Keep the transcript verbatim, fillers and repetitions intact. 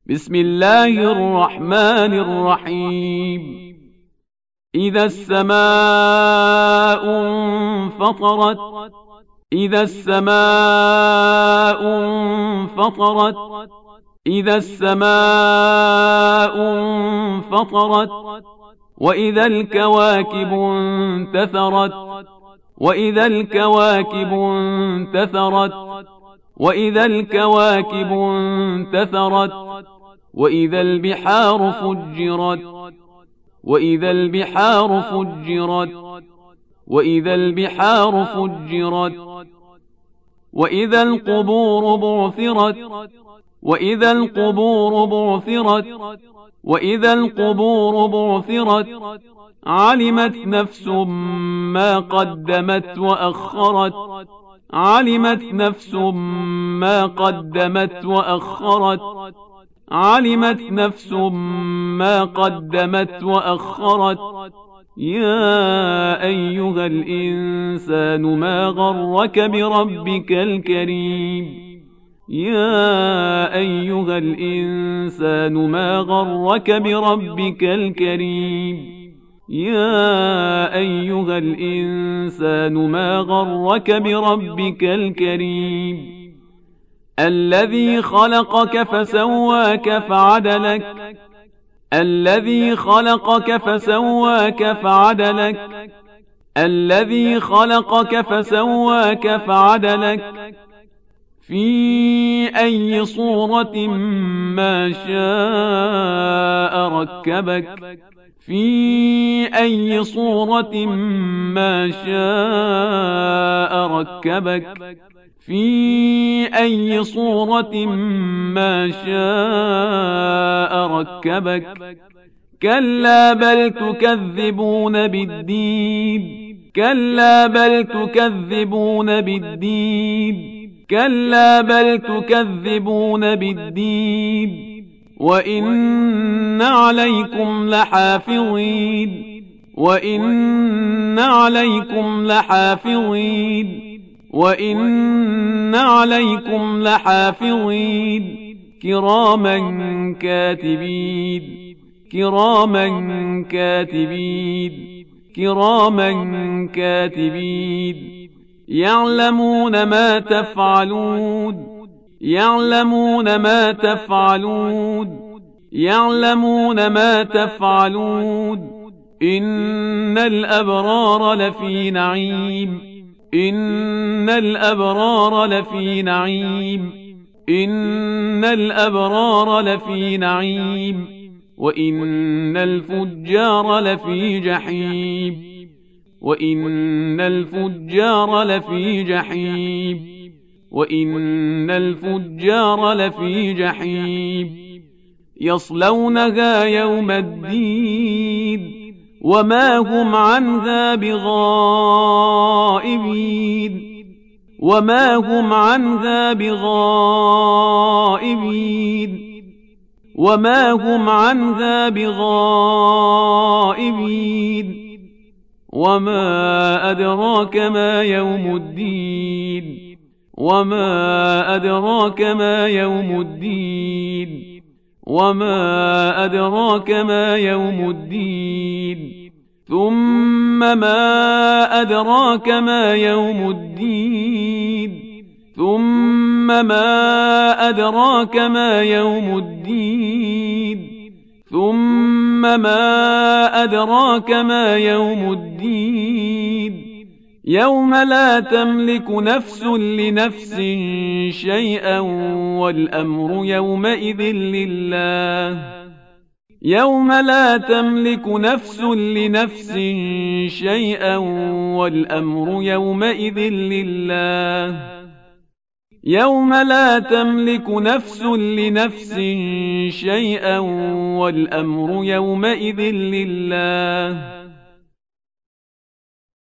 بسم الله الرحمن الرحيم إذا السماء انفطرت إذا السماء انفطرت إذا السماء انفطرت وإذا الكواكب انتثرت وإذا الكواكب انتثرت وإذا الكواكب انتثرت وإذا البحار فجرت وإذا البحار فجرت وإذا البحار فجرت وإذا القبور بعثرت وإذا القبور بعثرت وإذا القبور بعثرت علمت نفس ما قدمت وأخرت علمت نفس ما قدمت وأخرت علمت نفس ما قدمت وأخرت يا أيها الإنسان ما غرك بربك الكريم يا أيها الإنسان ما غرك بربك الكريم يا أيها الإنسان ما غرك بربك الكريم الذي خلقك فسواك فعدلك الذي خلقك فسواك فعدلك الذي خلقك فسواك فعدلك في أي صورة ما شاء ركبك في أي صورة ما شاء ركبك في أي صورة ما شاء ركبك كلا بل تكذبون بالدين كلا بل تكذبون بالدين كلا بل تكذبون بالدين وإن عليكم لحافظين وإن عليكم لحافظين وإن عليكم لحافظين كراما كاتبين كراما كاتبين كراما كاتبين يعلمون ما تفعلون يعلمون ما تفعلون يعلمون ما تفعلون إن الأبرار لفي نعيم إن الأبرار لفي نعيم إن الأبرار لفي نعيم وإن الفجار لفي جحيم وإن الفجار لفي جحيم وإن الفجار لفي جحيم يصلونها يوم الدين وما هم عنها بغائبين وما هم عنها بغائبين وما هم عنها بغائبين وما أدراك ما يوم الدين وما أدراك ما يوم الدين وما أدراك ما يوم الدين ثم ما أدراك ما يوم الدين ثم ما أدراك ما يوم الدين ثم ما أدراك ما يوم الدين يوم لا تملك نفس لنفس شيئا والأمر يومئذ لله يوم لا تملك نفس لنفس شيئا والأمر يومئذ لله يوم لا تملك نفس لنفس شيئا والأمر يومئذ لله